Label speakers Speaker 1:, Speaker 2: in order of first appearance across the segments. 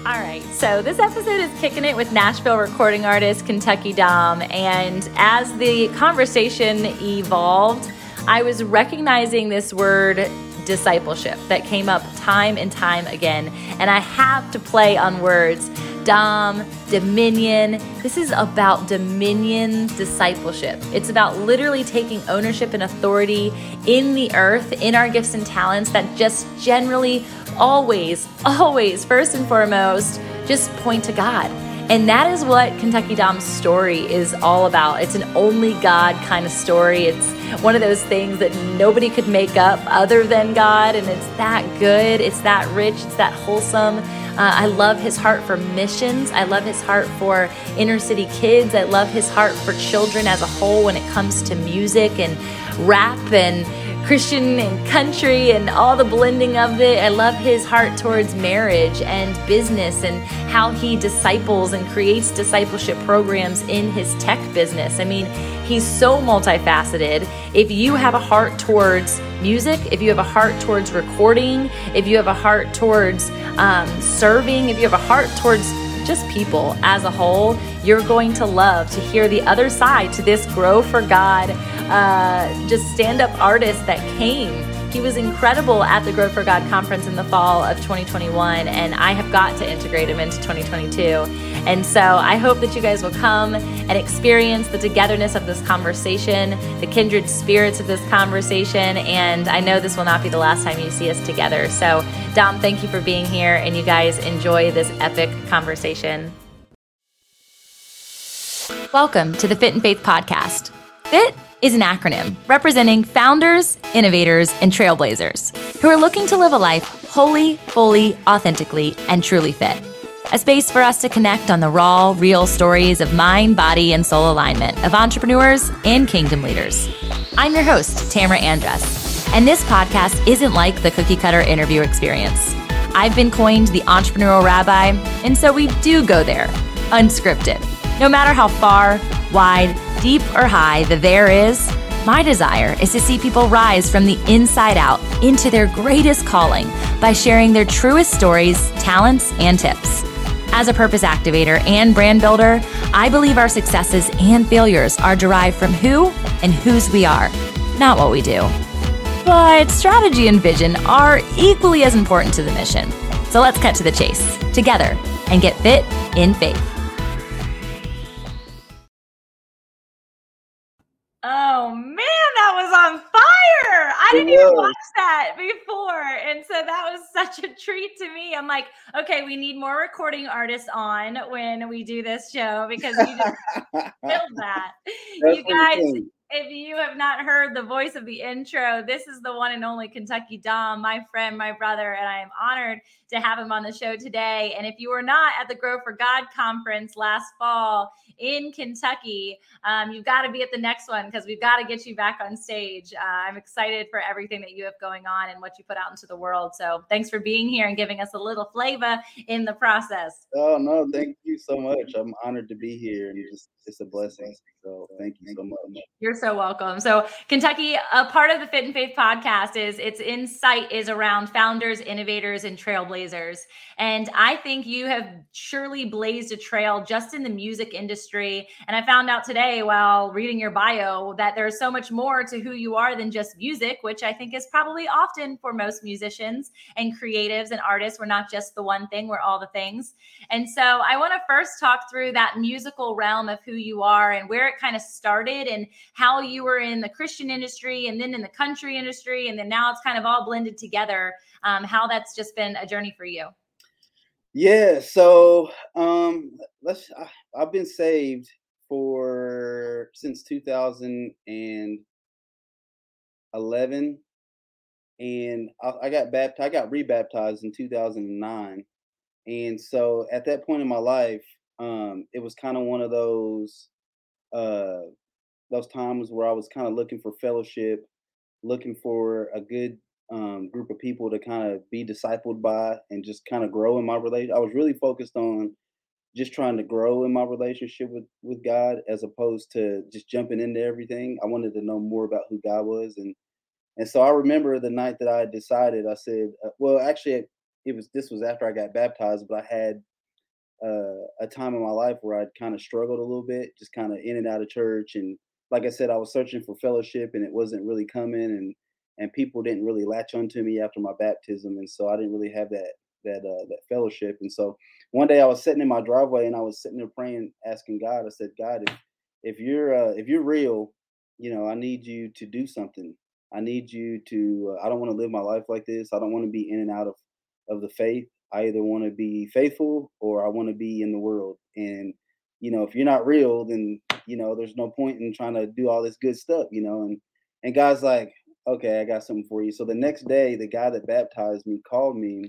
Speaker 1: All right, so this episode is kicking it with Nashville recording artist Kentucky Dom. And as the conversation evolved, I was recognizing this word discipleship that came up time and time again. And I have to play on words. Dom, dominion. This is about dominion discipleship. It's about literally taking ownership and authority in the earth, in our gifts and talents that just generally always, first and foremost, just point to God. And that is what Kentucky Dom's story is all about. It's an only God kind of story. It's one of those things that nobody could make up other than God. And it's that good. It's that rich. It's that wholesome. I love his heart for missions. I love his heart for inner city kids. I love his heart for children as a whole when it comes to music and rap and Christian and country and all the blending of it. I love his heart towards marriage and business and how he disciples and creates discipleship programs in his tech business. I mean, he's so multifaceted. If you have a heart towards music, if you have a heart towards recording, if you have a heart towards serving, if you have a heart towards just people as a whole, you're going to love to hear the other side to this Grow for God just stand-up artist that came. He was incredible at the Grow for God conference in the fall of 2021, and I have got to integrate him into 2022. And so I hope that you guys will come and experience the togetherness of this conversation, the kindred spirits of this conversation, and I know this will not be the last time you see us together. So Dom, thank you for being here, and you guys enjoy this epic conversation. Welcome to the Fit and Faith podcast. FIT is an acronym representing founders, innovators, and trailblazers who are looking to live a life wholly, fully, authentically, and truly fit. A space for us to connect on the raw, real stories of mind, body, and soul alignment of entrepreneurs and kingdom leaders. I'm your host, Tamara Andress, and this podcast isn't like the cookie cutter interview experience. I've been coined the entrepreneurial rabbi, and so we do go there, unscripted. No matter how far, wide, deep, or high the there is, my desire is to see people rise from the inside out into their greatest calling by sharing their truest stories, talents, and tips. As a purpose activator and brand builder, I believe our successes and failures are derived from who and whose we are, not what we do. But strategy and vision are equally as important to the mission. So let's cut to the chase together and get fit in faith. Oh man, that was on fire. I didn't even watch that before. And so that was such a treat to me. I'm like, okay, we need more recording artists on when we do this show because you just killed that. You guys, if you have not heard the voice of the intro, this is the one and only Kentucky Dom, my friend, my brother, and I am honored to have him on the show today. And if you were not at the Grow for God conference last fall in Kentucky, you've got to be at the next one because we've got to get you back on stage. I'm excited for everything that you have going on and what you put out into the world. So thanks for being here and giving us a little flavor in the process.
Speaker 2: Oh, no, thank you so much. I'm honored to be here, and it's a blessing. So thank you so much.
Speaker 1: You're so welcome. So Kentucky, a part of the Fit and Faith podcast is its insight is around founders, innovators, and trailblazers. And I think you have surely blazed a trail just in the music industry. And I found out today while reading your bio that there's so much more to who you are than just music, which I think is probably often for most musicians and creatives and artists. We're not just the one thing, we're all the things. And so I want to first talk through that musical realm of who you are and where it kind of started and how you were in the Christian industry and then in the country industry. And then now it's kind of all blended together, how that's just been a journey for you.
Speaker 2: Yeah. So I've been saved since 2011. And I got baptized. I got rebaptized in 2009. And so at that point in my life, it was kind of one of those times where I was kind of looking for fellowship, looking for a good group of people to kind of be discipled by and just kind of grow in my relationship. I was really focused on just trying to grow in my relationship with God as opposed to just jumping into everything. I wanted to know more about who God was. And so I remember the night that I decided, I said, well, actually, this was after I got baptized, but I had a time in my life where I'd kind of struggled a little bit, just kind of in and out of church. And like I said, I was searching for fellowship, and it wasn't really coming, and people didn't really latch onto me after my baptism, and so I didn't really have that fellowship. And so one day I was sitting in my driveway, and I was sitting there praying, asking God. I said, God, if you're real, I need you to do something. I need you to. I don't want to live my life like this. I don't want to be in and out of the faith. I either want to be faithful or I want to be in the world. And if you're not real, then there's no point in trying to do all this good stuff. And God's like, okay, I got something for you. So the next day, the guy that baptized me called me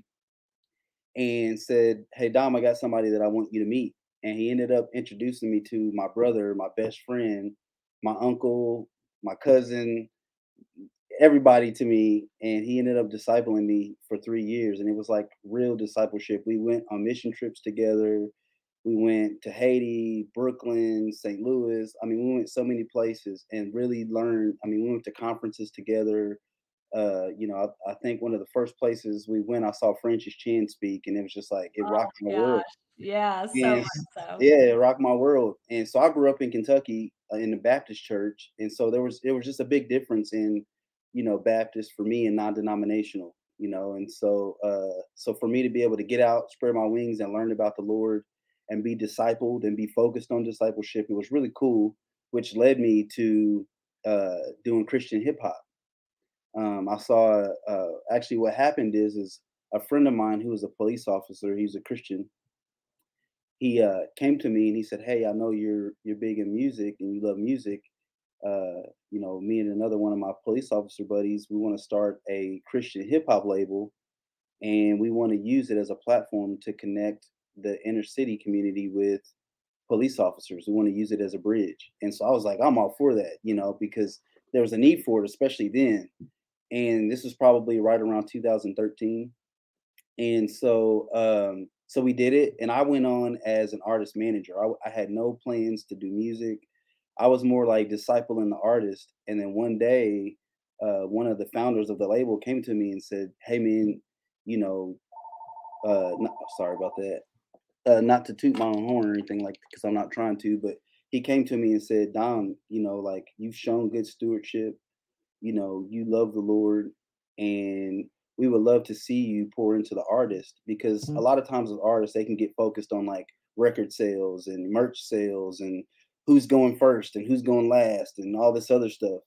Speaker 2: and said, "Hey Dom, I got somebody that I want you to meet." And he ended up introducing me to my brother, my best friend, my uncle, my cousin, everybody to me. And he ended up discipling me for 3 years, and it was like real discipleship. We went on mission trips together. We went to Haiti, Brooklyn, St. Louis. I mean, we went so many places and really learned. I mean, we went to conferences together. I think one of the first places we went, I saw Francis Chan speak, and it was just like it
Speaker 1: Oh
Speaker 2: rocked my
Speaker 1: my
Speaker 2: world.
Speaker 1: gosh. Yeah, so
Speaker 2: And
Speaker 1: much so.
Speaker 2: yeah, it rocked my world. And so I grew up in Kentucky in the Baptist church, and so there was just a big difference in Baptist for me and non-denominational. And so for me to be able to get out, spread my wings, and learn about the Lord, and be discipled and be focused on discipleship, it was really cool, which led me to doing Christian hip hop. I saw actually what happened is a friend of mine who was a police officer. He's a Christian. He came to me and he said, "Hey, I know you're big in music and you love music. Me and another one of my police officer buddies, we want to start a Christian hip hop label, and we want to use it as a platform to connect the inner city community with police officers. We want to use it as a bridge." And so I was like, I'm all for that, because there was a need for it, especially then. And this was probably right around 2013. And so we did it, and I went on as an artist manager. I had no plans to do music. I was more like discipling the artist. And then one day, one of the founders of the label came to me and said, "Hey man, you know, sorry about that. Not to toot my own horn or anything, like, because I'm not trying to, but he came to me and said, Dom, like, you've shown good stewardship. You love the Lord, and we would love to see you pour into the artist, because a lot of times with artists, they can get focused on like record sales and merch sales and who's going first and who's going last and all this other stuff.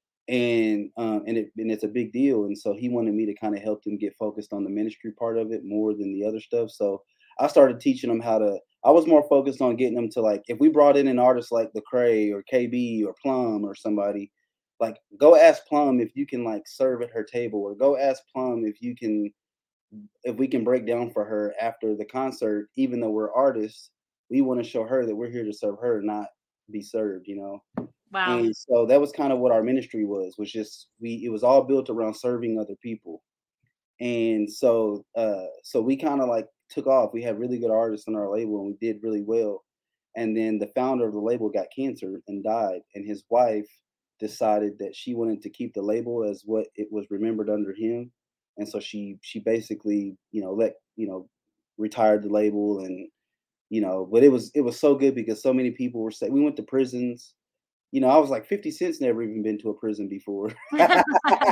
Speaker 2: And it's a big deal. And so he wanted me to kind of help them get focused on the ministry part of it more than the other stuff. So I started teaching them how to. I was more focused on getting them to, like, if we brought in an artist like Lecrae or KB or Plum or somebody, like, go ask Plum if you can like serve at her table, or go ask Plum if we can break down for her after the concert. Even though we're artists, we want to show her that we're here to serve her, not be served.
Speaker 1: Wow.
Speaker 2: And so that was kind of what our ministry was just it was all built around serving other people. And so we kind of like took off. We had really good artists on our label, and we did really well. And then the founder of the label got cancer and died, and his wife decided that she wanted to keep the label as what it was remembered under him. And so she basically, retired the label. And but it was so good because so many people were saying, we went to prisons. I was like, 50 Cent's never even been to a prison before.
Speaker 1: And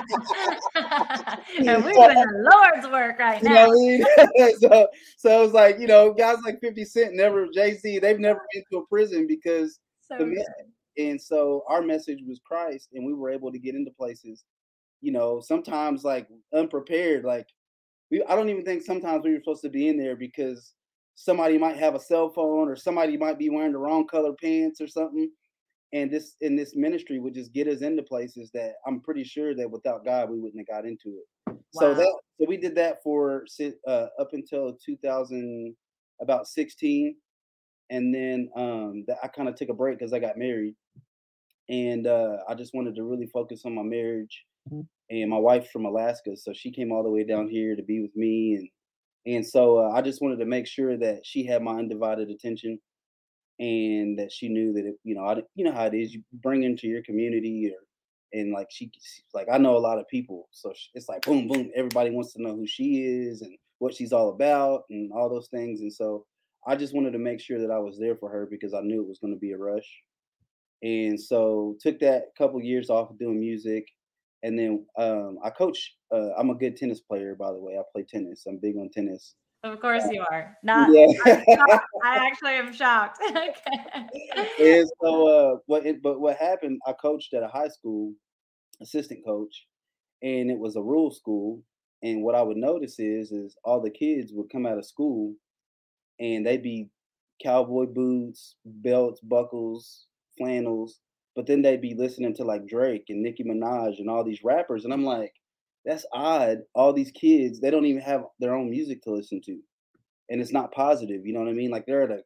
Speaker 1: we're doing the Lord's work right now.
Speaker 2: What I mean? So it was like, guys like 50 Cent, never, Jay-Z, they've never been to a prison because
Speaker 1: So
Speaker 2: the
Speaker 1: good.
Speaker 2: and so our message was Christ, and we were able to get into places, sometimes like unprepared. Like, I don't even think sometimes we were supposed to be in there because somebody might have a cell phone, or somebody might be wearing the wrong color pants or something. And this ministry would just get us into places that I'm pretty sure that without God we wouldn't have got into it. So
Speaker 1: Wow.
Speaker 2: we did that for up until 2000, about 16. And then I kind of took a break because I got married, and I just wanted to really focus on my marriage. And my wife's from Alaska, so she came all the way down here to be with me. And so I just wanted to make sure that she had my undivided attention, and that she knew that, you know how it is, you bring into your community, and like she's like, I know a lot of people, so it's like boom boom, everybody wants to know who she is and what she's all about and all those things. And so I just wanted to make sure that I was there for her because I knew it was going to be a rush. And so took that couple years off of doing music. And then I coach. I'm a good tennis player, by the way. I play tennis. I'm big on tennis.
Speaker 1: Of course you are. Not I'm
Speaker 2: Yeah.
Speaker 1: shocked. I actually am shocked. Okay.
Speaker 2: And so what happened, I coached at a high school, assistant coach, and it was a rural school. And what I would notice is all the kids would come out of school and they'd be cowboy boots, belts, buckles, flannels, but then they'd be listening to like Drake and Nicki Minaj and all these rappers. And I'm like, that's odd. All these kids, they don't even have their own music to listen to. And it's not positive, you know what I mean? Like they're at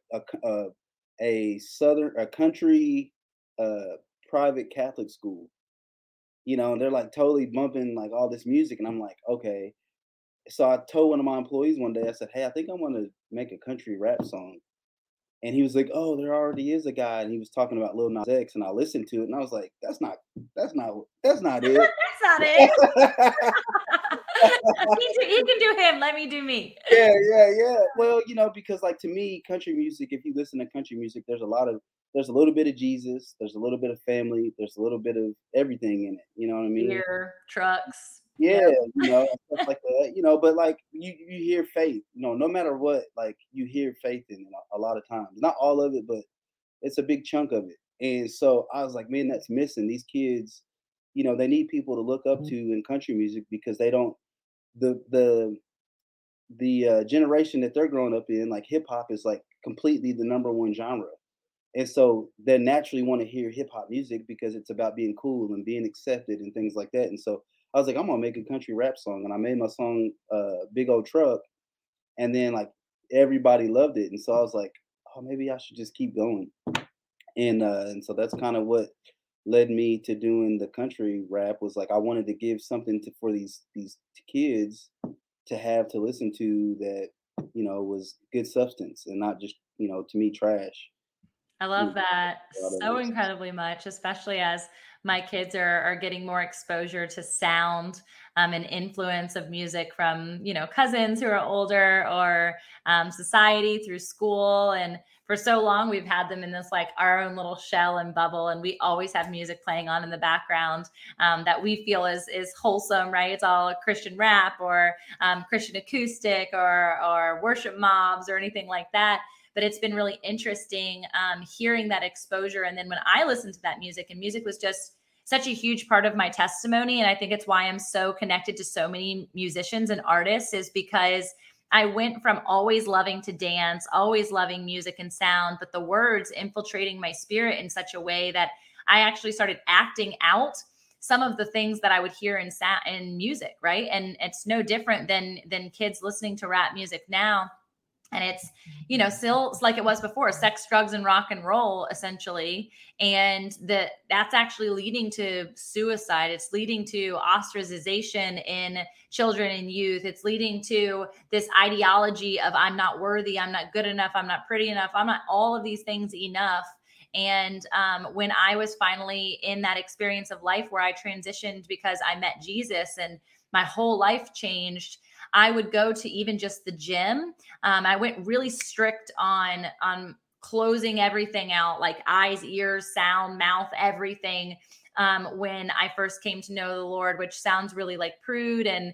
Speaker 2: a country uh private Catholic school, and they're like totally bumping like all this music. And I'm like, okay. So I told one of my employees one day, I said, hey, I think I want to make a country rap song. And he was like, "Oh, there already is a guy," and he was talking about Lil Nas X, and I listened to it, and I was like, "That's not it."
Speaker 1: That's not it. He can do him. Let me do me.
Speaker 2: Yeah. Well, because like to me, country music, if you listen to country music, there's a little bit of Jesus, there's a little bit of family, there's a little bit of everything in it. You know what I mean?
Speaker 1: Beer, trucks.
Speaker 2: Yeah,
Speaker 1: Yep.
Speaker 2: stuff like that. But like you hear faith. No matter what, like you hear faith in it a lot of times. Not all of it, but it's a big chunk of it. And so I was like, man, that's missing. These kids, they need people to look up to in country music because they don't the generation that they're growing up in, like hip hop is like completely the number one genre. And so they naturally want to hear hip hop music because it's about being cool and being accepted and things like that. And so I was like, I'm gonna make a country rap song, and I made my song "Big Old Truck," and then like everybody loved it, and so I was like, oh, maybe I should just keep going. And so that's kind of what led me to doing the country rap. Was like I wanted to give something for these kids to have to listen to that was good substance and not just to me trash.
Speaker 1: I
Speaker 2: You know,
Speaker 1: love that
Speaker 2: a lot of
Speaker 1: so
Speaker 2: it.
Speaker 1: incredibly much, especially as my kids are getting more exposure to sound and influence of music from, cousins who are older or society through school. And for so long, we've had them in this like our own little shell and bubble. And we always have music playing on in the background that we feel is wholesome, right? It's all Christian rap or Christian acoustic or worship mobs or anything like that, but it's been really interesting hearing that exposure. And then when I listened to that music, and music was just such a huge part of my testimony. And I think it's why I'm so connected to so many musicians and artists, is because I went from always loving to dance, always loving music and sound, but the words infiltrating my spirit in such a way that I actually started acting out some of the things that I would hear in music, right? And it's no different than kids listening to rap music now. And it's, still like it was before, sex, drugs, and rock and roll, essentially. And that's actually leading to suicide. It's leading to ostracization in children and youth. It's leading to this ideology of I'm not worthy, I'm not good enough, I'm not pretty enough, I'm not all of these things enough. And when I was finally in that experience of life where I transitioned because I met Jesus and my whole life changed, I would go to even just the gym. I went really strict on closing everything out, like eyes, ears, sound, mouth, everything. When I first came to know the Lord, which sounds really like prude and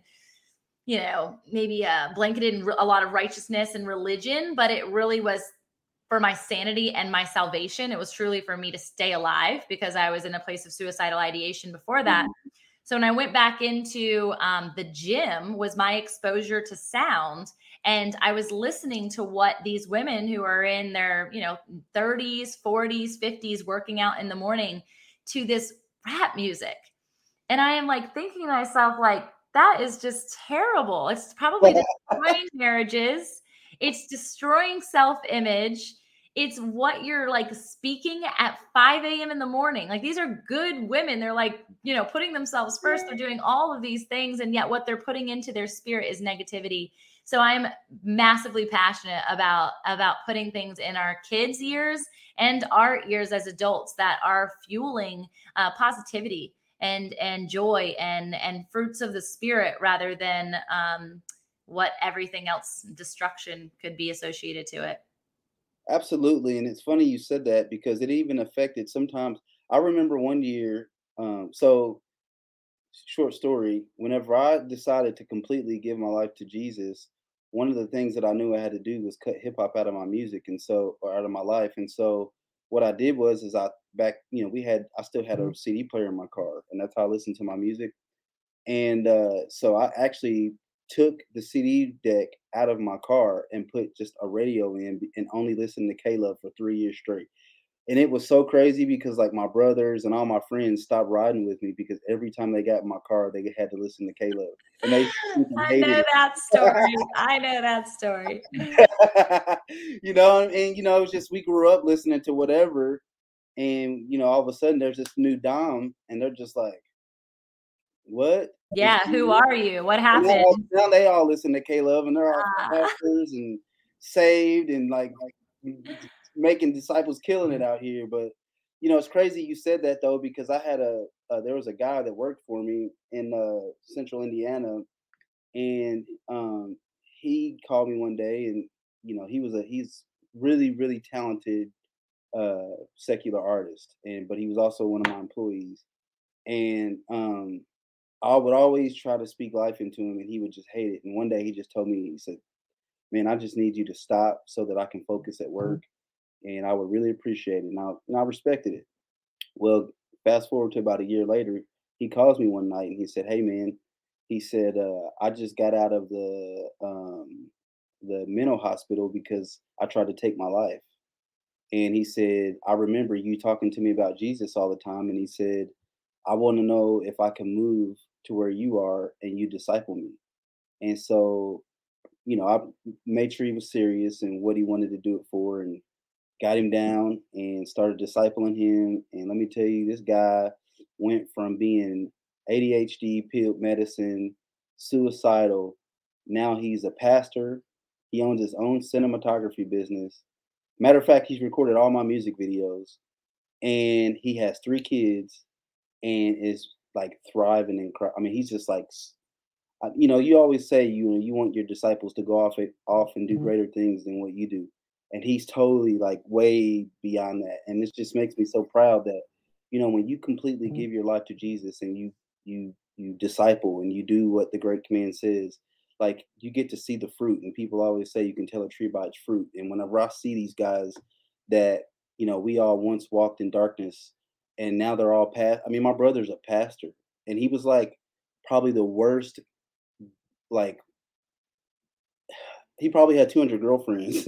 Speaker 1: maybe blanketed in a lot of righteousness and religion, but it really was for my sanity and my salvation. It was truly for me to stay alive because I was in a place of suicidal ideation before that. So when I went back into the gym was my exposure to sound. And I was listening to what these women who are in their, 30s, 40s, 50s, working out in the morning to this rap music. And I am like thinking to myself, like, that is just terrible. It's probably destroying marriages. It's destroying self-image. It's what you're like speaking at 5 a.m. in the morning. Like these are good women. They're like, putting themselves first. They're doing all of these things. And yet what they're putting into their spirit is negativity. So I'm massively passionate about putting things in our kids' ears and our ears as adults that are fueling positivity and joy and fruits of the spirit rather than what everything else destruction could be associated to it.
Speaker 2: Absolutely. And it's funny you said that because it even affected sometimes. I remember one year, so short story, whenever I decided to completely give my life to Jesus, one of the things that I knew I had to do was cut hip hop out of my music and so or out of my life. And so what I did was is I back, I still had a CD player in my car and that's how I listened to my music. And so I actually took the CD deck out of my car and put just a radio in and only listened to K-Love for 3 years straight. And it was so crazy because like my brothers and all my friends stopped riding with me because every time they got in my car, they had to listen to K-Love. And they freaking
Speaker 1: I
Speaker 2: hated
Speaker 1: know
Speaker 2: it.
Speaker 1: that story. I know that story.
Speaker 2: It was just we grew up listening to whatever. And all of a sudden there's this new Dom and they're just like, what? Is
Speaker 1: Yeah, who
Speaker 2: Jesus?
Speaker 1: are you? What
Speaker 2: And
Speaker 1: happened?
Speaker 2: now they all listen to K-Love and they're all
Speaker 1: Ah.
Speaker 2: pastors and saved and like making disciples, killing it out here. But it's crazy you said that though because I had there was a guy that worked for me in Central Indiana, and he called me one day, and he's really really talented secular artist, and but he was also one of my employees, and I would always try to speak life into him, and he would just hate it. And one day he just told me, he said, "Man, I just need you to stop so that I can focus at work." And I would really appreciate it. And I respected it. Well, fast forward to about a year later, he calls me one night and he said, "Hey, man," he said, "I just got out of the mental hospital because I tried to take my life." And he said, "I remember you talking to me about Jesus all the time." And he said, "I want to know if I can move to where you are and you disciple me." And so, I made sure he was serious and what he wanted to do it for, and got him down and started discipling him. And let me tell you, this guy went from being ADHD, pilled medicine, suicidal. Now he's a pastor. He owns his own cinematography business. Matter of fact, he's recorded all my music videos, and he has 3 kids, and is like thriving and I mean, he's just like you always say you want your disciples to go off and do greater things than what you do, and he's totally like way beyond that, and this just makes me so proud that when you completely give your life to Jesus and you disciple and you do what the Great Command says, like you get to see the fruit, and people always say you can tell a tree by its fruit, and whenever I see these guys that we all once walked in darkness and now they're all past. I mean, my brother's a pastor, and he was like probably the worst, like he probably had 200 girlfriends.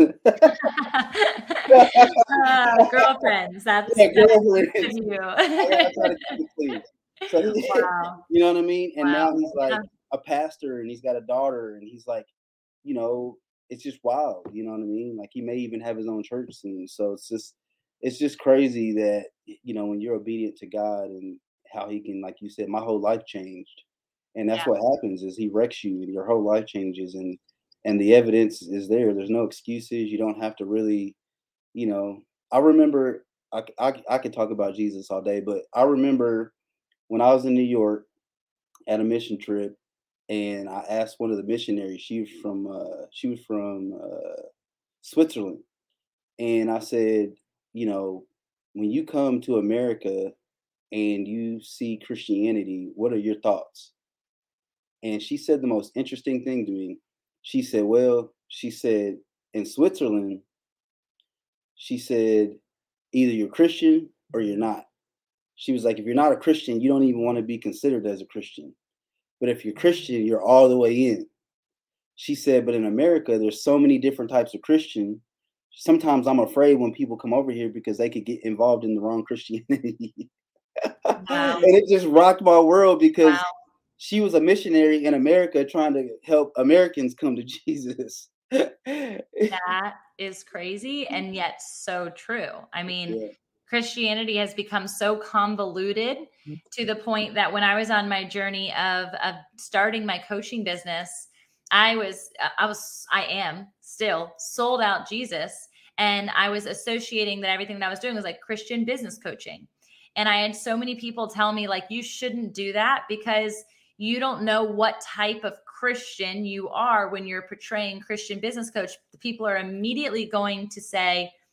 Speaker 1: Girlfriends.
Speaker 2: Yeah,
Speaker 1: That's good
Speaker 2: girlfriends.
Speaker 1: of you.
Speaker 2: I try to keep it clean. So
Speaker 1: Wow.
Speaker 2: you know what I mean? And
Speaker 1: Wow.
Speaker 2: now he's like
Speaker 1: Yeah.
Speaker 2: a pastor and he's got a daughter and he's like, you know, it's just wild, you know what I mean? Like he may even have his own church soon. So it's just crazy that when you're obedient to God and how he can, like you said, my whole life changed. And that's
Speaker 1: Yeah.
Speaker 2: what happens is he wrecks you and your whole life changes, and the evidence is there. There's no excuses. You don't have to really, I remember I could talk about Jesus all day, but I remember when I was in New York at a mission trip, and I asked one of the missionaries. She was from Switzerland, and I said, when you come to America and you see Christianity, what are your thoughts? And she said the most interesting thing to me. She said, "Well," she said, "in Switzerland," she said, "either you're Christian or you're not." She was like, "If you're not a Christian, you don't even want to be considered as a Christian. But if you're Christian, you're all the way in." She said, "But in America, there's so many different types of Christian. Sometimes I'm afraid when people come over here because they could get involved in the wrong Christianity."
Speaker 1: Wow.
Speaker 2: And it just rocked my world because
Speaker 1: Wow.
Speaker 2: she was a missionary in America trying to help Americans come to Jesus.
Speaker 1: That is crazy and yet so true. I mean,
Speaker 2: Yeah.
Speaker 1: Christianity has become so convoluted to the point that when I was on my journey of starting my coaching business, I am still sold out Jesus. And I was associating that everything that I was doing was like Christian business coaching. And I had so many people tell me, like, you shouldn't do that because you don't know what type of Christian you are when you're portraying Christian business coach. The people are immediately going to say,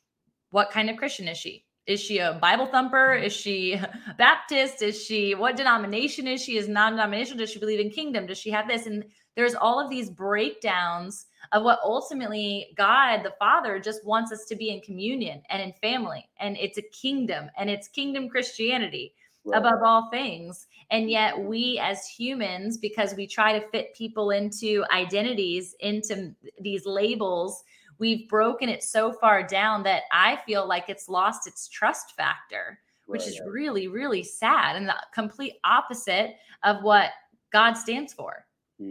Speaker 1: what kind of Christian is she? Is she a Bible thumper? Is she Baptist? Is she, what denomination is she? Is non-denominational? Does she believe in kingdom? Does she have this? And there's all of these breakdowns of what ultimately God, the Father, just wants us to be in communion and in family. And it's a kingdom, and it's kingdom Christianity above all things. And yet we as humans, because we try to fit people into identities, into these labels, we've broken it so far down that I feel like it's lost its trust factor, which is really, really sad and the complete opposite of what God stands for.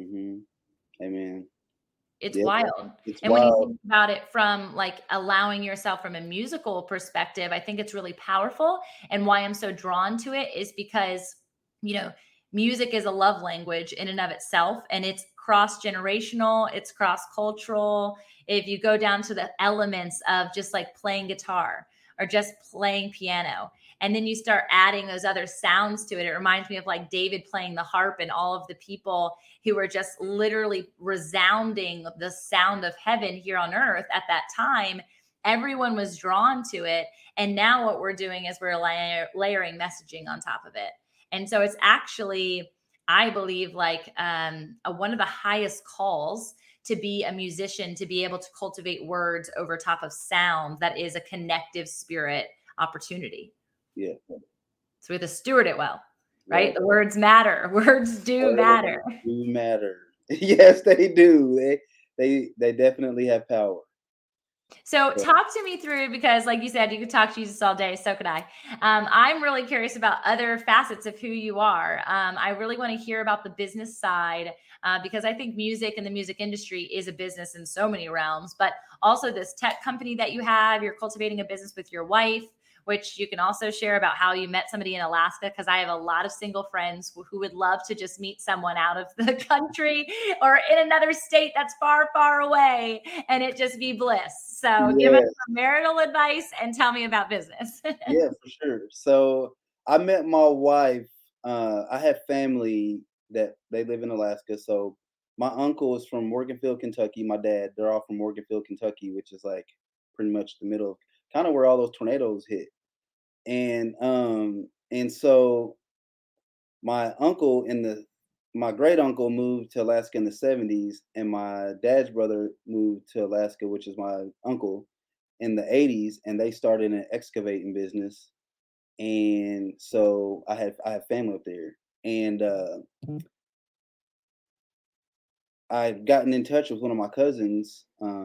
Speaker 2: Amen.
Speaker 1: It's wild. And when you think about it from like allowing yourself from a musical perspective, I think it's really powerful. And why I'm so drawn to it is because, you know, music is a love language in and of itself, and it's cross-generational, it's cross-cultural. If you go down to the elements of just like playing guitar or just playing piano, and then you start adding those other sounds to it, it reminds me of like David playing the harp and all of the people who were just literally resounding the sound of heaven here on earth at that time. Everyone was drawn to it. And now what we're doing is we're layering messaging on top of it. And so it's actually, I believe, like one of the highest calls to be a musician, to be able to cultivate words over top of sound that is a connective spirit opportunity.
Speaker 2: Yeah.
Speaker 1: So we have to steward it well, right? The words matter. Words do matter.
Speaker 2: Do matter. Yes, they do. They definitely have power.
Speaker 1: So talk to me through, because like you said, you could talk Jesus all day. So could I. I'm really curious about other facets of who you are. I really want to hear about the business side, because I think music and the music industry is a business in so many realms, but also this tech company that you have, you're cultivating a business with your wife, which you can also share about how you met somebody in Alaska, because I have a lot of single friends who would love to just meet someone out of the country or in another state that's far, far away, and it just be bliss. So give us some marital advice and tell me about business.
Speaker 2: Yeah, for sure. So I met my wife. I have family that they live in Alaska. So my uncle is from Morganfield, Kentucky. My dad, they're all from Morganfield, Kentucky, which is like pretty much the middle of kind of where all those tornadoes hit. And so my uncle my great uncle moved to Alaska in the 70s, and my dad's brother moved to Alaska, which is my uncle, in the 80s, and they started an excavating business. And so I have family up there. And I'd gotten in touch with one of my cousins,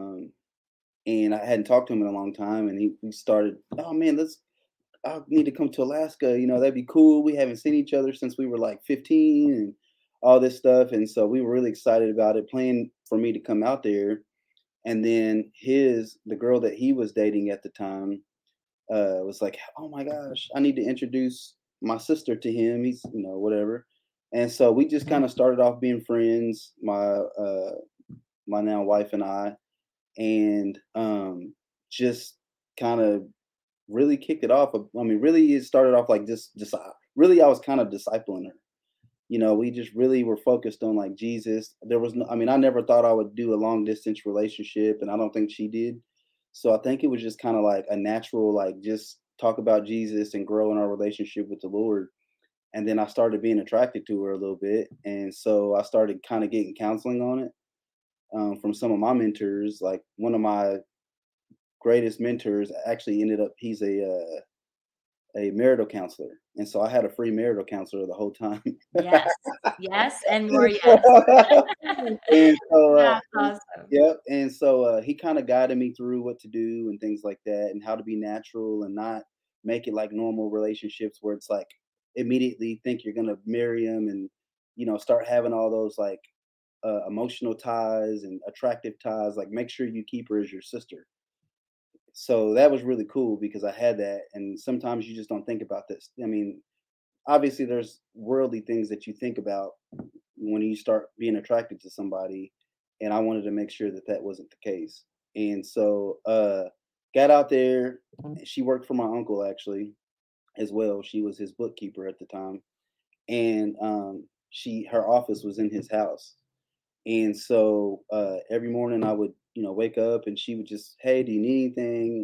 Speaker 2: and I hadn't talked to him in a long time, and he started, oh man, I need to come to Alaska. You know, that'd be cool. We haven't seen each other since we were like 15 and all this stuff. And so we were really excited about it, planning for me to come out there. And then the girl that he was dating at the time, was like, oh my gosh, I need to introduce my sister to him. He's, whatever. And so we just kind of started off being friends, my now wife and I, and just kind of really kicked it off. I mean, really, it started off like just really, I was kind of discipling her. We just really were focused on like Jesus. There was no, I mean, I never thought I would do a long distance relationship, and I don't think she did. So I think it was just kind of like a natural, like just talk about Jesus and grow in our relationship with the Lord. And then I started being attracted to her a little bit, and so I started kind of getting counseling on it from some of my mentors. Like one of my greatest mentors actually ended up, he's a marital counselor, and so I had a free marital counselor the whole time.
Speaker 1: Yes, and more yes.
Speaker 2: And so,
Speaker 1: That's awesome.
Speaker 2: Yep. And so he kind of guided me through what to do and things like that, and how to be natural and not make it like normal relationships where it's like immediately think you're gonna marry him, and start having all those like emotional ties and attractive ties. Like make sure you keep her as your sister. So that was really cool because I had that, and sometimes you just don't think about this. I mean, obviously there's worldly things that you think about when you start being attracted to somebody, and I wanted to make sure that that wasn't the case. And so got out there. She worked for my uncle actually as well. She was his bookkeeper at the time, and her office was in his house. And so every morning I would, wake up, and she would just, hey, do you need anything?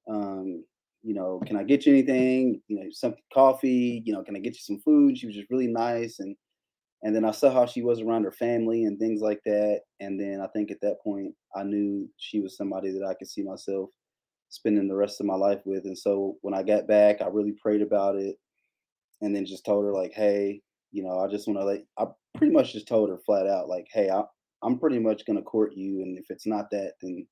Speaker 2: Um, can I get you anything? Some coffee. Can I get you some food? She was just really nice, and then I saw how she was around her family and things like that. And then I think at that point, I knew she was somebody that I could see myself spending the rest of my life with. And so when I got back, I really prayed about it and then just told her, like, hey, I just want to I pretty much just told her flat out, like, hey, I'm pretty much going to court you. And if it's not that, then,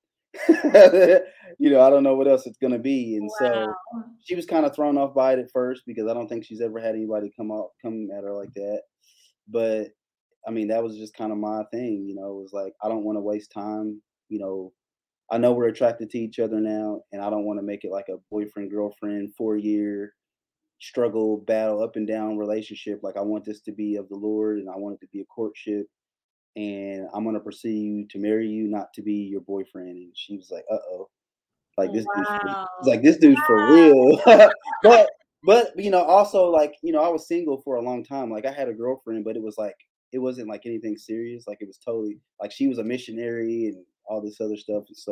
Speaker 2: I don't know what else it's going to be. And so
Speaker 1: Wow.
Speaker 2: she was kind of thrown off by it at first because I don't think she's ever had anybody come at her like that. But I mean, that was just kind of my thing, it was like, I don't want to waste time. You know, I know we're attracted to each other now, and I don't want to make it like a boyfriend, girlfriend, 4 year struggle, battle, up and down relationship. Like, I want this to be of the Lord and I want it to be a courtship. And I'm going to pursue you to marry you, not to be your boyfriend. And she was like, uh oh, like
Speaker 1: Wow.
Speaker 2: this dude's for real. but, also like, I was single for a long time. Like, I had a girlfriend, but it was like, it wasn't like anything serious. Like, it was totally like she was a missionary and all this other stuff. And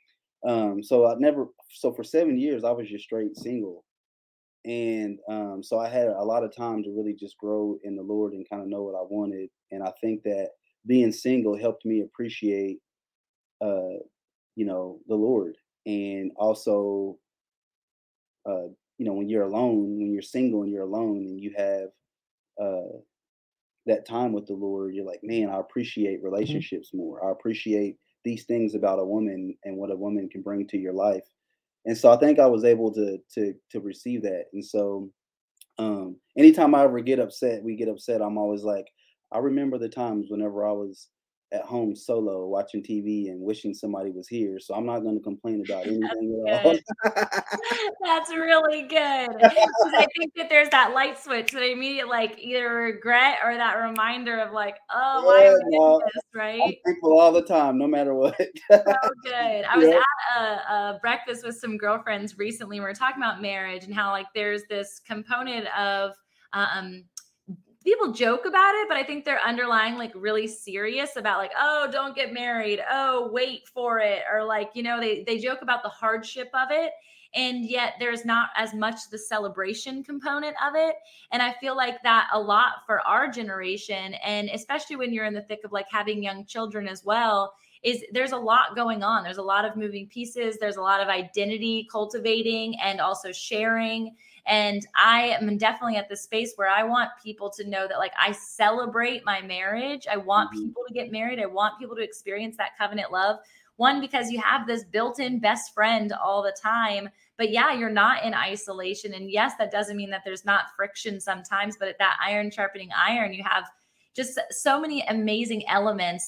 Speaker 2: so for 7 years, I was just straight single. And so I had a lot of time to really just grow in the Lord and kind of know what I wanted. And I think that being single helped me appreciate, uh, the Lord. And also, when you're alone, when you're single and you're alone and you have uh, that time with the Lord, you're like, man, I appreciate relationships more. I appreciate these things about a woman and what a woman can bring to your life. And so I think I was able to receive that. And so anytime I ever we get upset, I'm always like, I remember the times whenever I was at home solo watching TV and wishing somebody was here. So I'm not going to complain about anything at all.
Speaker 1: Good. That's really good, because I think that there's that light switch that immediate, like, either regret or that reminder of like, "Oh, why am
Speaker 2: Yeah,
Speaker 1: I in
Speaker 2: no,
Speaker 1: this?"
Speaker 2: I'm
Speaker 1: Right?
Speaker 2: thankful all the time, no matter what.
Speaker 1: So good. I was
Speaker 2: Yeah.
Speaker 1: at a breakfast with some girlfriends recently. We were talking about marriage and how, like, there's this component of, um, people joke about it, but I think they're underlying, like, really serious about, like, oh, don't get married. Oh, wait for it. Or, like, they joke about the hardship of it. And yet there's not as much the celebration component of it. And I feel like that a lot for our generation. And especially when you're in the thick of like having young children as well, is there's a lot going on. There's a lot of moving pieces. There's a lot of identity cultivating and also sharing. And I am definitely at the space where I want people to know that, like, I celebrate my marriage. I want
Speaker 2: Mhm.
Speaker 1: people to get married. I want people to experience that covenant love. One, because you have this built in best friend all the time. But yeah, you're not in isolation. And yes, that doesn't mean that there's not friction sometimes, but at that iron sharpening iron, you have just so many amazing elements.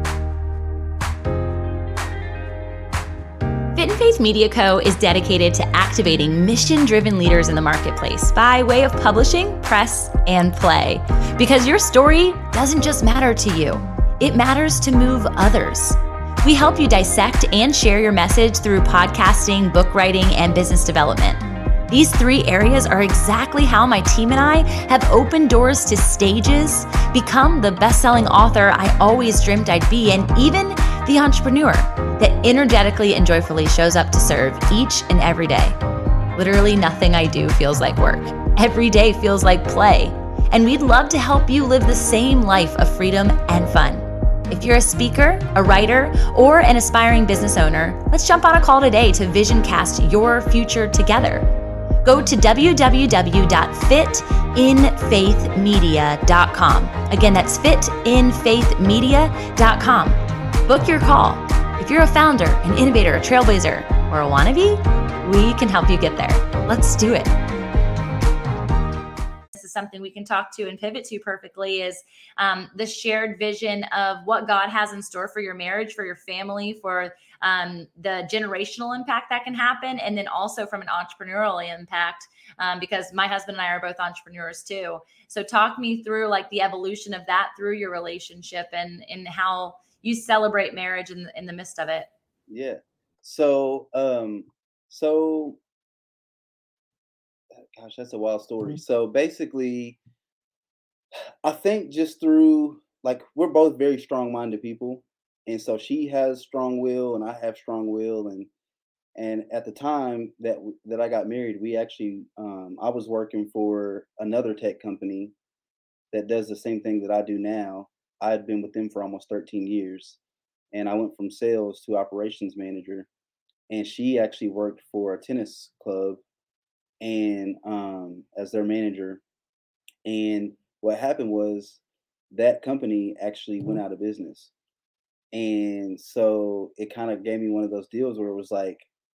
Speaker 1: Fit and Faith Media Co. is dedicated to activating mission-driven leaders in the marketplace by way of publishing, press, and play. Because your story doesn't just matter to you, it matters to move others. We help you dissect and share your message through podcasting, book writing, and business development. These 3 areas are exactly how my team and I have opened doors to stages, become the best-selling author I always dreamed I'd be, and even the entrepreneur that energetically and joyfully shows up to serve each and every day. Literally nothing I do feels like work. Every day feels like play. And we'd love to help you live the same life of freedom and fun. If you're a speaker, a writer, or an aspiring business owner, let's jump on a call today to vision cast your future together. Go to www.fitinfaithmedia.com. Again, that's fitinfaithmedia.com. Book your call. If you're a founder, an innovator, a trailblazer, or a wannabe, we can help you get there. Let's do it. This is something we can talk to and pivot to perfectly, is the shared vision of what God has in store for your marriage, for your family, for the generational impact that can happen, and then also from an entrepreneurial impact, because my husband and I are both entrepreneurs too. So talk me through like the evolution of that through your relationship and how you celebrate marriage in the midst of it.
Speaker 2: Yeah. So, so gosh, that's a wild story. So basically, I think just through, like, we're both very strong-minded people, and so she has strong will, and I have strong will, and And at the time that I got married, we actually I was working for another tech company that does the same thing that I do now. I had been with them for almost 13 years, and I went from sales to operations manager. And she actually worked for a tennis club and as their manager. And what happened was that company actually went out of business. And so it kind of gave me one of those deals where it was like,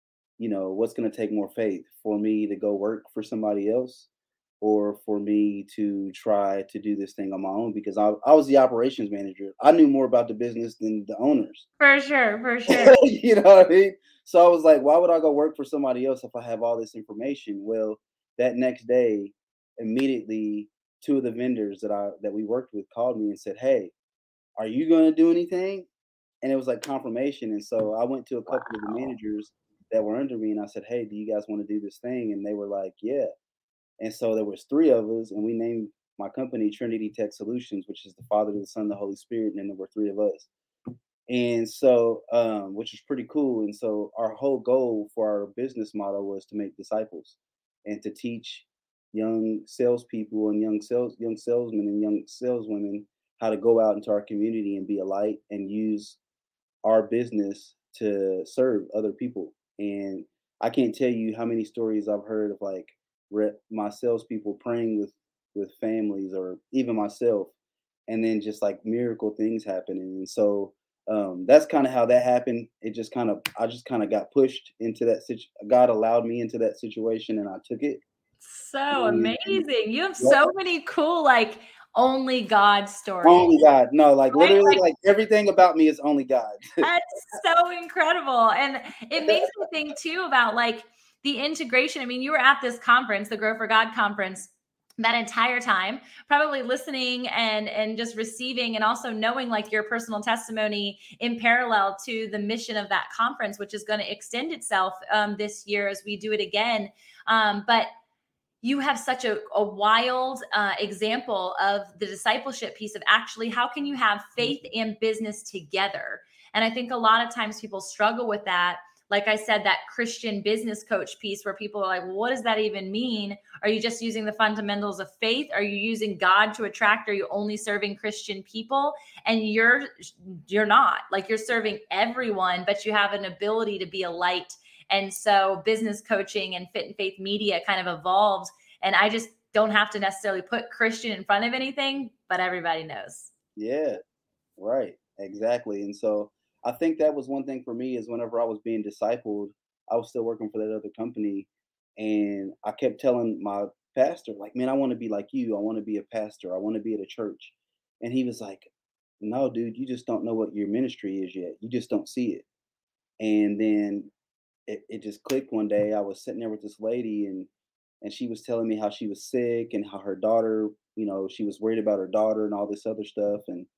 Speaker 2: what's going to take more faith for me to go work for somebody else or for me to try to do this thing on my own? Because I was the operations manager. I knew more about the business than the owners.
Speaker 1: For sure, for sure.
Speaker 2: You know what I mean? So I was like, why would I go work for somebody else if I have all this information? Well, that next day, immediately, two of the vendors that we worked with called me and said, "Hey, are you going to do anything?" And it was like confirmation. And so I went to a couple of the
Speaker 1: Wow.
Speaker 2: managers that were under me, and I said, "Hey, do you guys want to do this thing?" And they were like, "Yeah." And so there was three of us, and we named my company Trinity Tech Solutions, which is the Father, the Son, the Holy Spirit, and then there were three of us. And so, which is pretty cool. And so, our whole goal for our business model was to make disciples and to teach young salespeople and young salesmen and young saleswomen how to go out into our community and be a light and use our business to serve other people. And I can't tell you how many stories I've heard of like my salespeople praying with families or even myself, and then just like miracle things happening. And so that's kind of how that happened. I just kind of got pushed into that situation. God allowed me into that situation, and I took it.
Speaker 1: So
Speaker 2: And
Speaker 1: amazing. You have
Speaker 2: yep,
Speaker 1: so many cool, like, only God stories,
Speaker 2: only God. No, like
Speaker 1: right?
Speaker 2: literally,
Speaker 1: Like,
Speaker 2: like everything about me is only God.
Speaker 1: that's so incredible. And it makes me think too about like the integration. I mean, you were at this conference, the Grow for God conference, that entire time, probably listening and just receiving, and also knowing like your personal testimony in parallel to the mission of that conference, which is going to extend itself this year as we do it again. But you have such a wild example of the discipleship piece of actually how can you have faith and business together. And I think a lot of times people struggle with that. Like I said, that Christian business coach piece where people are like, well, what does that even mean? Are you just using the fundamentals of faith? Are you using God to attract? Are you only serving Christian people? And you're not. Like, you're serving everyone, but you have an ability to be a light. And so business coaching and Fit and Faith Media kind of evolved. And I just don't have to necessarily put Christian in front of anything, but everybody knows.
Speaker 2: Yeah, right. Exactly. And so I think that was one thing for me is whenever I was being discipled, I was still working for that other company. And I kept telling my pastor, like, man, I want to be like you. I want to be a pastor. I want to be at a church. And he was like, no, dude, you just don't know what your ministry is yet. You just don't see it. And then it just clicked one day. I was sitting there with this lady, and she was telling me how she was sick and how her daughter, she was worried about her daughter and all this other stuff.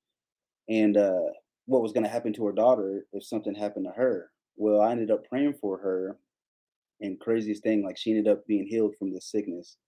Speaker 2: And what was going to happen to her daughter if something happened to her. Well, I ended up praying for her, and craziest thing, like she ended up being healed from this sickness.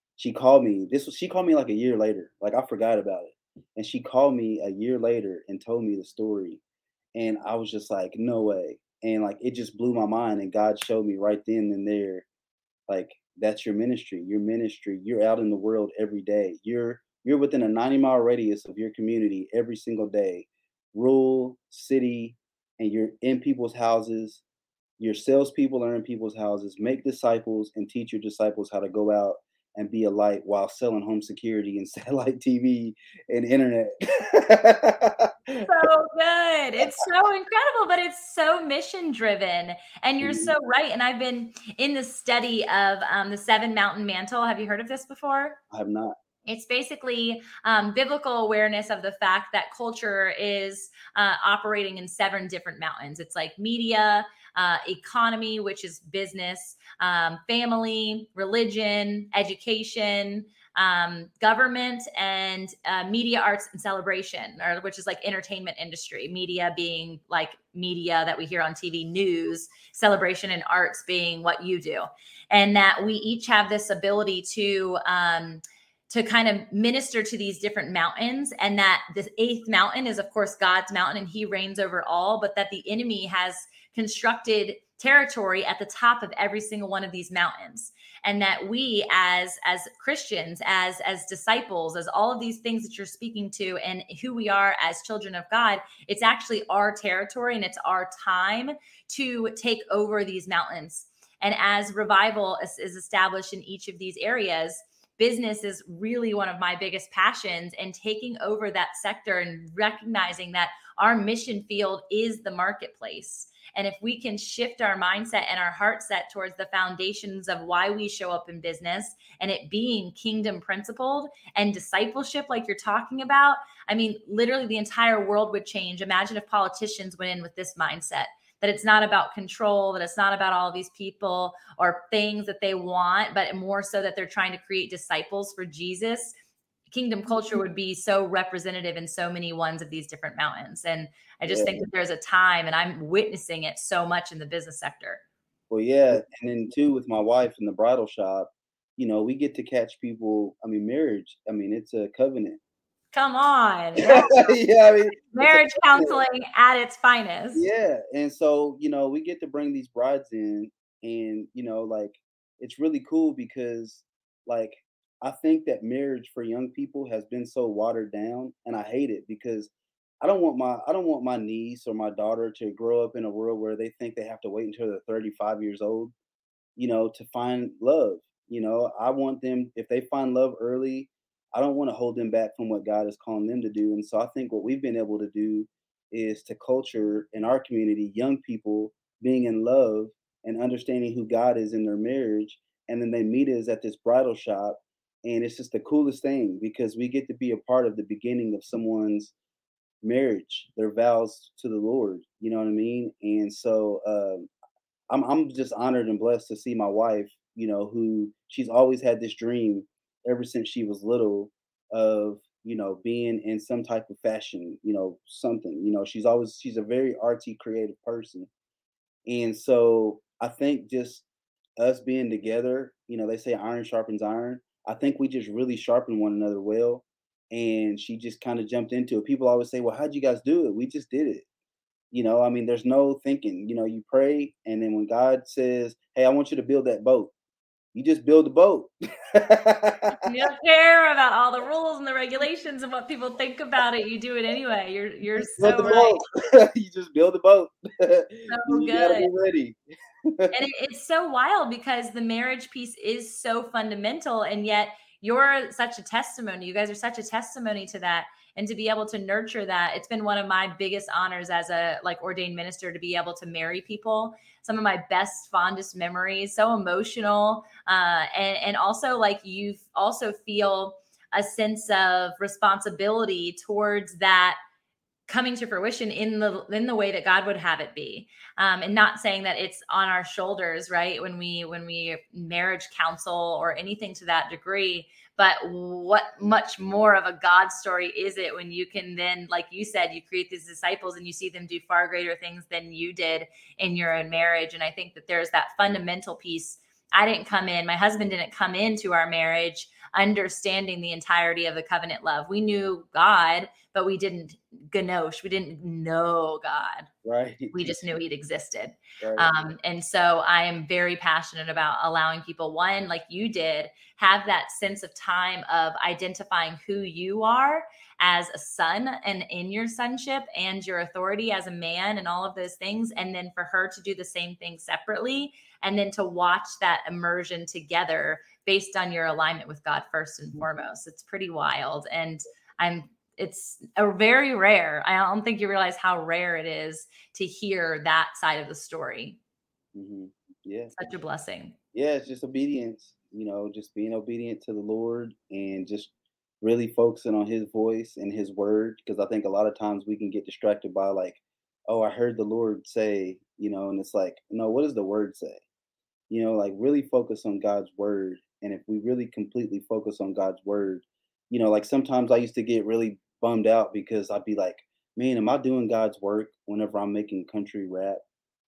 Speaker 2: She called me like a year later, like I forgot about it, and she called me a year later and told me the story, and I was just like, no way. And like it just blew my mind, and God showed me right then and there, like, that's your ministry. Your ministry, you're out in the world every day. You're within a 90-mile radius of your community every single day, rural, city, and you're in people's houses. Your salespeople are in people's houses. Make disciples and teach your disciples how to go out and be a light while selling home security and satellite TV and internet.
Speaker 1: So good. It's so incredible, but it's so mission driven. And you're
Speaker 2: Mhm.
Speaker 1: so right. And I've been in the study of the Seven Mountain Mantle. Have you heard of this before?
Speaker 2: I have not.
Speaker 1: It's basically biblical awareness of the fact that culture is operating in seven different mountains. It's like media, economy, which is business, family, religion, education, government, and media, arts, and celebration, or which is like entertainment industry. Media being like media that we hear on TV, news, celebration, and arts being what you do. And that we each have this ability to kind of minister to these different mountains, and that the eighth mountain is of course God's mountain and he reigns over all, but that the enemy has constructed territory at the top of every single one of these mountains, and that we as Christians, as disciples, as all of these things that you're speaking to, and who we are as children of God, it's actually our territory and it's our time to take over these mountains. And as revival is established in each of these areas, business is really one of my biggest passions, and taking over that sector and recognizing that our mission field is the marketplace. And if we can shift our mindset and our heart set towards the foundations of why we show up in business, and it being kingdom principled and discipleship, like you're talking about, I mean, literally the entire world would change. Imagine if politicians went in with this mindset, that it's not about control, that it's not about all of these people or things that they want, but more so that they're trying to create disciples for Jesus. Kingdom culture would be so representative in so many ones of these different mountains. And I just think that there's a time, and I'm witnessing it so much in the business sector.
Speaker 2: Well, yeah. And then too, with my wife in the bridal shop, we get to catch people. I mean, marriage, I mean, it's a covenant.
Speaker 1: Come on. Yeah.
Speaker 2: Yeah, I mean,
Speaker 1: marriage counseling at its finest.
Speaker 2: Yeah. And so, we get to bring these brides in, and, like, it's really cool because, like, I think that marriage for young people has been so watered down, and I hate it because I don't want my niece or my daughter to grow up in a world where they think they have to wait until they're 35 years old, to find love. I want them, if they find love early, I don't want to hold them back from what God is calling them to do. And so I think what we've been able to do is to culture in our community young people being in love and understanding who God is in their marriage. And then they meet us at this bridal shop. And it's just the coolest thing because we get to be a part of the beginning of someone's marriage, their vows to the Lord. You know what I mean? And so I'm just honored and blessed to see my wife, who she's always had this dream ever since she was little of, being in some type of fashion, something, she's a very artsy, creative person. And so I think just us being together, they say iron sharpens iron. I think we just really sharpen one another well. And she just kind of jumped into it. People always say, well, how'd you guys do it? We just did it. I mean, there's no thinking. You pray, and then when God says, "Hey, I want you to build that boat," you just build the boat.
Speaker 1: You don't care about all the rules and the regulations and what people think about it. You do it anyway. You're so right.
Speaker 2: You just build the boat.
Speaker 1: So
Speaker 2: you gotta be ready.
Speaker 1: And it's so wild because the marriage piece is so fundamental, and yet you're such a testimony. You guys are such a testimony to that. And to be able to nurture that, it's been one of my biggest honors as a ordained minister to be able to marry people. Some of my best, fondest memories, so emotional. And also you also feel a sense of responsibility towards that coming to fruition in the way that God would have it be. And not saying that it's on our shoulders, right? When we marriage counsel or anything to that degree, but what much more of a God story is it when you can then, like you said, you create these disciples and you see them do far greater things than you did in your own marriage. And I think that there's that fundamental piece. My husband didn't come into our marriage understanding the entirety of the covenant love. We knew God, but we didn't ganosh. We didn't know God.
Speaker 2: Right.
Speaker 1: We just knew he'd existed.
Speaker 2: Right.
Speaker 1: And so I am very passionate about allowing people, one, like you did, have that sense of time of identifying who you are as a son and in your sonship and your authority as a man and all of those things. And then for her to do the same thing separately, and then to watch that immersion together based on your alignment with God first and foremost. It's pretty wild. And it's a very rare. I don't think you realize how rare it is to hear that side of the story.
Speaker 2: Mm-hmm. Yeah.
Speaker 1: Such a blessing.
Speaker 2: Yeah. It's just obedience, just being obedient to the Lord and just really focusing on his voice and his word. Because I think a lot of times we can get distracted by oh, I heard the Lord say, and it's like, no, what does the word say? Really focus on God's word. And if we really completely focus on God's word, sometimes I used to get really bummed out because I'd be like, man, am I doing God's work whenever I'm making country rap?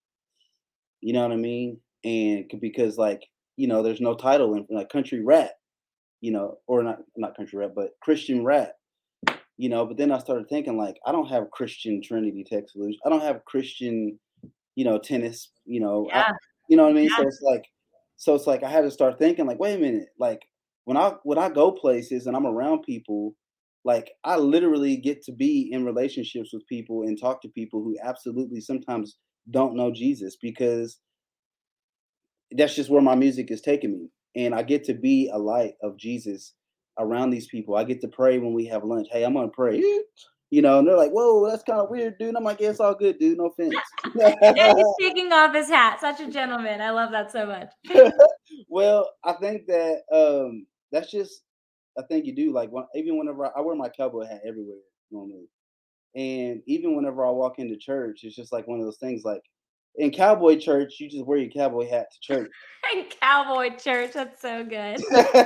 Speaker 2: You know what I mean? And because there's no title in country rap, or not country rap, but Christian rap, but then I started thinking I don't have Christian Trinity Tech Solution. I don't have Christian, tennis,
Speaker 1: Yeah.
Speaker 2: you know what I mean?
Speaker 1: Yeah.
Speaker 2: So it's like I had to start thinking like, wait a minute, like when I go places and I'm around people, like I literally get to be in relationships with people and talk to people who absolutely sometimes don't know Jesus because that's just where my music is taking me. And I get to be a light of Jesus around these people. I get to pray when we have lunch. Hey, I'm gonna pray. And they're like, "Whoa, that's kind of weird, dude." And I'm like, "Yeah, it's all good, dude. No offense."
Speaker 1: And he's taking off his hat. Such a gentleman. I love that so much.
Speaker 2: Well, I think that that's just a thing you do. Like even whenever I wear my cowboy hat everywhere normally, and even whenever I walk into church, it's just like one of those things. Like in cowboy church, you just wear your cowboy hat to church.
Speaker 1: And cowboy church. That's so good.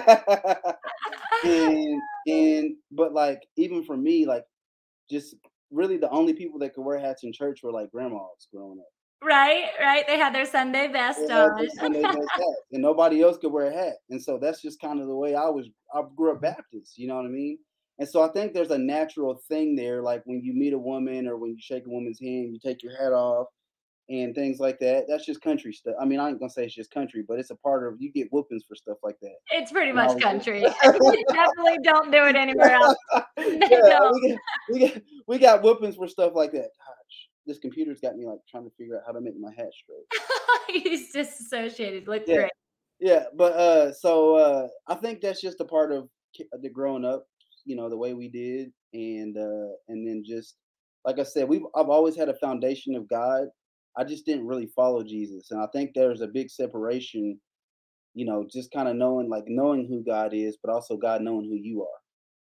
Speaker 2: and but like even for me, like just really the only people that could wear hats in church were like grandmas growing up.
Speaker 1: Right, right. They had their Sunday
Speaker 2: They
Speaker 1: best
Speaker 2: had
Speaker 1: on.
Speaker 2: their Sunday best hats, and nobody else could wear a hat. And so that's just kind of the way I was. I grew up Baptist, you know what I mean? And so I think there's a natural thing there, like when you meet a woman or when you shake a woman's hand, you take your hat off and things like that. That's just country stuff. I mean, I ain't gonna say it's just country, but it's a part of you get whoopings for stuff like that.
Speaker 1: It's pretty
Speaker 2: And I
Speaker 1: much
Speaker 2: was
Speaker 1: country. You definitely don't do it anywhere else. They
Speaker 2: yeah,
Speaker 1: don't.
Speaker 2: we got whoopings for stuff like that. Gosh, this computer's got me like trying to figure out how to make my hat straight.
Speaker 1: He's disassociated. Looks
Speaker 2: Yeah,
Speaker 1: great.
Speaker 2: yeah, but I think that's just a part of the growing up, the way we did, and then just like I said, I've always had a foundation of God. I just didn't really follow Jesus, and I think there's a big separation, just kind of knowing who God is, but also God knowing who you are.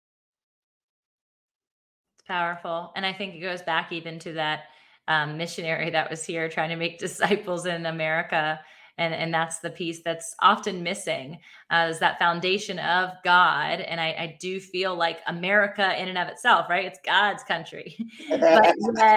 Speaker 1: It's powerful. And I think it goes back even to that missionary that was here trying to make disciples in America. And that's the piece that's often missing is that foundation of God. And I do feel like America in and of itself, right? It's God's country. but yet,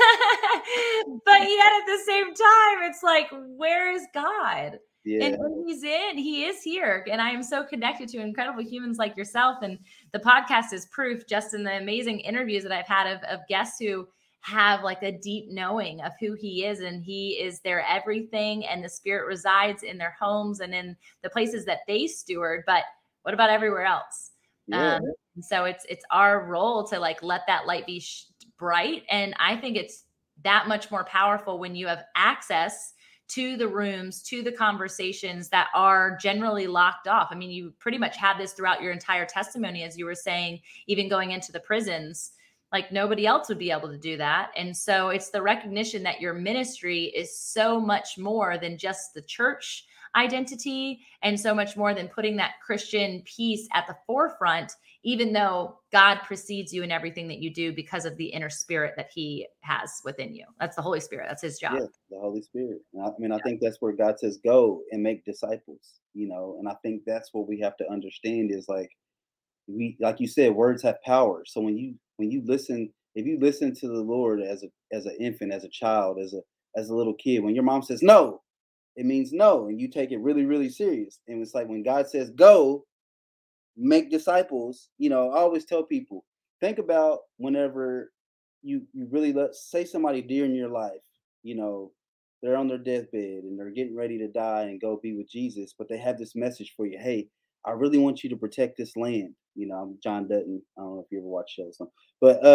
Speaker 1: but yet at the same time, it's like, where is God? And
Speaker 2: Yeah,
Speaker 1: when he's in, he is here. And I am so connected to incredible humans like yourself. And the podcast is proof just in the amazing interviews that I've had of guests who have like a deep knowing of who he is, and he is their everything, and the spirit resides in their homes and in the places that they steward. But what about everywhere else?
Speaker 2: yeah,
Speaker 1: And so it's our role to like let that light be bright. And I think it's that much more powerful when you have access to the rooms, to the conversations that are generally locked off. I mean, you pretty much had this throughout your entire testimony, as you were saying, even going into the prisons, like nobody else would be able to do that. And so it's the recognition that your ministry is so much more than just the church identity and so much more than putting that Christian piece at the forefront, even though God precedes you in everything that you do because of the inner spirit that he has within you. That's the Holy Spirit. That's his job.
Speaker 2: yeah, the Holy Spirit. And I mean, I think that's where God says, "Go and make disciples." And I think that's what we have to understand is like you said, words have power. So when you listen, if you listen to the Lord as an infant, as a child, as a little kid, when your mom says no, it means no, and you take it really, really serious. And it's like when God says go, make disciples. I always tell people, think about whenever you really say somebody dear in your life, you know, they're on their deathbed and they're getting ready to die and go be with Jesus, but they have this message for you. Hey, I really want you to protect this land. I'm John Dutton. I don't know if you ever watched shows, but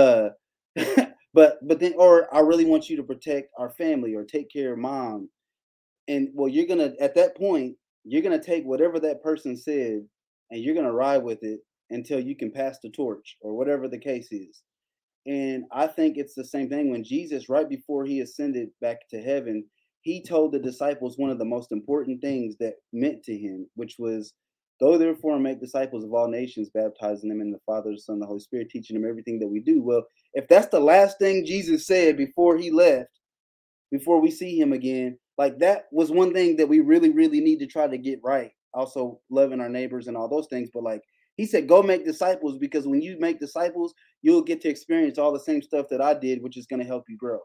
Speaker 2: but then, or I really want you to protect our family or take care of mom. And well, you're gonna at that point, you're gonna take whatever that person said and you're gonna ride with it until you can pass the torch or whatever the case is. And I think it's the same thing when Jesus, right before he ascended back to heaven, he told the disciples one of the most important things that meant to him, which was go therefore and make disciples of all nations, baptizing them in the Father, the Son, and the Holy Spirit, teaching them everything that we do. Well, if that's the last thing Jesus said before he left, before we see him again, like that was one thing that we really, really need to try to get right. Also, loving our neighbors and all those things. But like he said, go make disciples, because when you make disciples, you'll get to experience all the same stuff that I did, which is going to help you grow.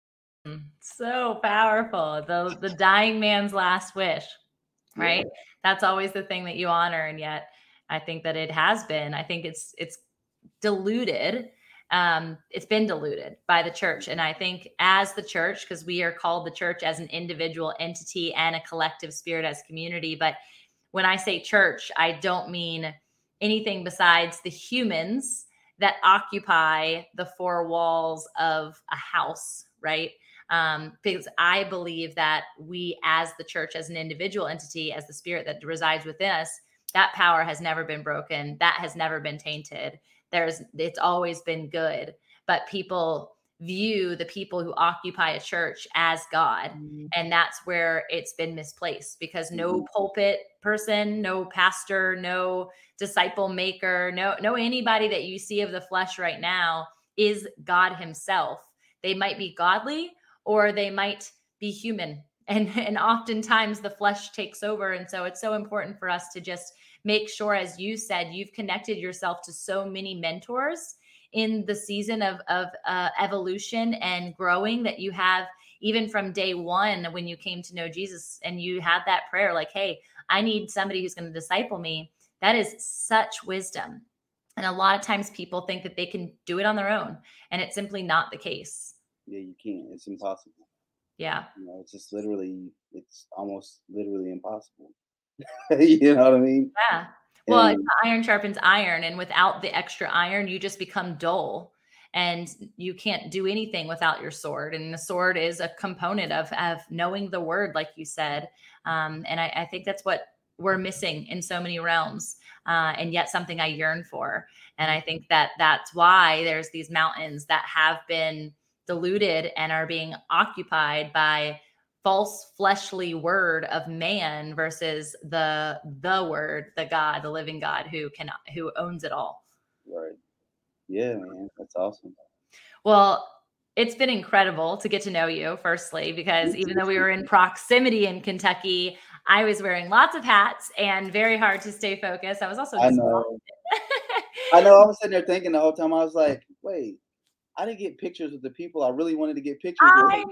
Speaker 1: So powerful. The dying man's last wish, right?
Speaker 2: Yeah.
Speaker 1: That's always the thing that you honor. And yet I think that it has been, I think it's diluted it's been diluted by the church. And I think as the church, because we are called the church as an individual entity and a collective spirit as community. But when I say church, I don't mean anything besides the humans that occupy the four walls of a house, right? Because I believe that we as the church, as an individual entity, as the spirit that resides within us, that power has never been broken. That has never been tainted. It's always been good, but people view the people who occupy a church as God. Mm-hmm. And that's where it's been misplaced, because no pulpit person, no pastor, no disciple maker, no anybody that you see of the flesh right now is God himself. They might be godly or they might be human. And oftentimes the flesh takes over. And so it's so important for us to just make sure, as you said, you've connected yourself to so many mentors in the season of evolution and growing, that you have, even from day one when you came to know Jesus and you had that prayer like, hey, I need somebody who's going to disciple me. That is such wisdom. And a lot of times people think that they can do it on their own, and it's simply not the case.
Speaker 2: Yeah, you can't. It's impossible.
Speaker 1: Yeah.
Speaker 2: It's just it's almost literally impossible. You know what I mean?
Speaker 1: Yeah. Well, it's iron sharpens iron, and without the extra iron, you just become dull, and you can't do anything without your sword. And the sword is a component of knowing the word, like you said. And I think that's what we're missing in so many realms, and yet something I yearn for. And I think that's why there's these mountains that have been diluted and are being occupied by false fleshly word of man versus the word, the God, the living God who owns it all.
Speaker 2: Right. Yeah, man. That's awesome.
Speaker 1: Well, it's been incredible to get to know you, firstly, because even though we were in proximity in Kentucky, I was wearing lots of hats and very hard to stay focused. I was also
Speaker 2: I know. I was sitting there thinking the whole time, I was like, wait, I didn't get pictures with the people I really wanted to get pictures with.
Speaker 1: I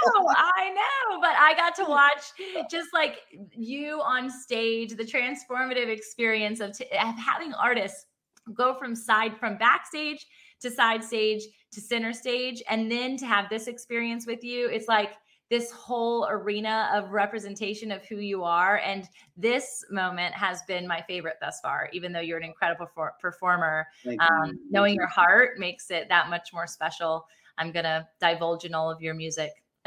Speaker 1: know, but I got to watch just like you on stage, the transformative experience of having artists go from backstage to side stage to center stage, and then to have this experience with you. It's like this whole arena of representation of who you are. And this moment has been my favorite thus far, even though you're an incredible performer. Knowing your heart makes it that much more special. I'm going to divulge in all of your music.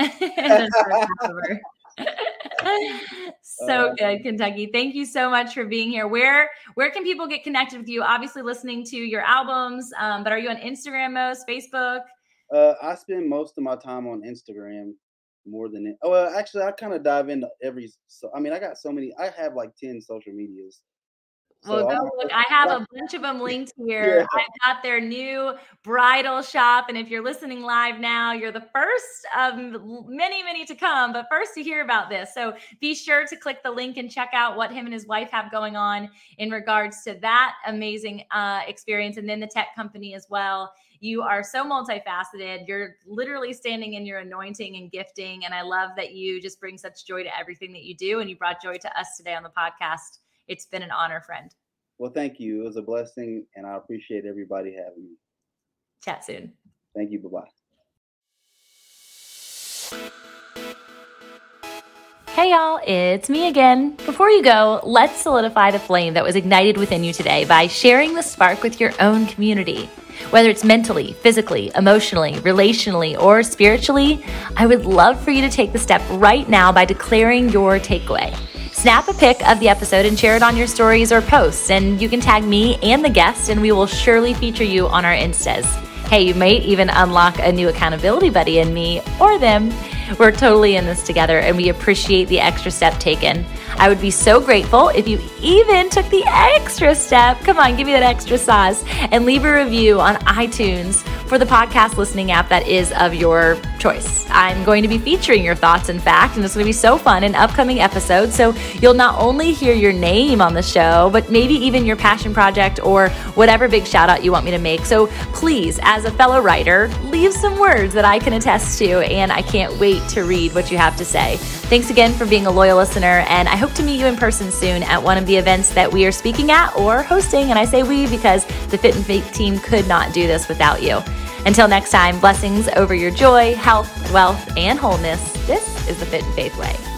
Speaker 1: So good, Kentucky. Thank you so much for being here. Where can people get connected with you? Obviously listening to your albums, but are you on Instagram most, Facebook?
Speaker 2: I spend most of my time on Instagram. More than it. Oh, well, actually, I kind of dive into I got so many. I have like 10 social medias.
Speaker 1: Well, go look. I have a bunch of them linked here. Yeah. I've got their new bridal shop. And if you're listening live now, you're the first of many, many to come, but first to hear about this. So be sure to click the link and check out what him and his wife have going on in regards to that amazing experience. And then the tech company as well. You are so multifaceted. You're literally standing in your anointing and gifting. And I love that you just bring such joy to everything that you do. And you brought joy to us today on the podcast. It's been an honor, friend.
Speaker 2: Well, thank you. It was a blessing, and I appreciate everybody having me.
Speaker 1: Chat soon.
Speaker 2: Thank you. Bye-bye.
Speaker 1: Hey y'all, it's me again. Before you go, let's solidify the flame that was ignited within you today by sharing the spark with your own community. Whether it's mentally, physically, emotionally, relationally, or spiritually, I would love for you to take the step right now by declaring your takeaway. Snap a pic of the episode and share it on your stories or posts, and you can tag me and the guest, and we will surely feature you on our Instas. Hey, you might even unlock a new accountability buddy in me or them. We're totally in this together, and we appreciate the extra step taken. I would be so grateful if you even took the extra step. Come on, give me that extra sauce and leave a review on iTunes for the podcast listening app that is of your choice. I'm going to be featuring your thoughts, in fact, and it's going to be so fun in upcoming episodes. So you'll not only hear your name on the show, but maybe even your passion project or whatever big shout out you want me to make. So please, as a fellow writer, leave some words that I can attest to, and I can't wait to read what you have to say. Thanks again for being a loyal listener, and I hope to meet you in person soon at one of the events that we are speaking at or hosting. And I say we because the Fit and Fake team could not do this without you. Until next time, blessings over your joy, health, wealth, and wholeness. This is the Fit and Faith Way.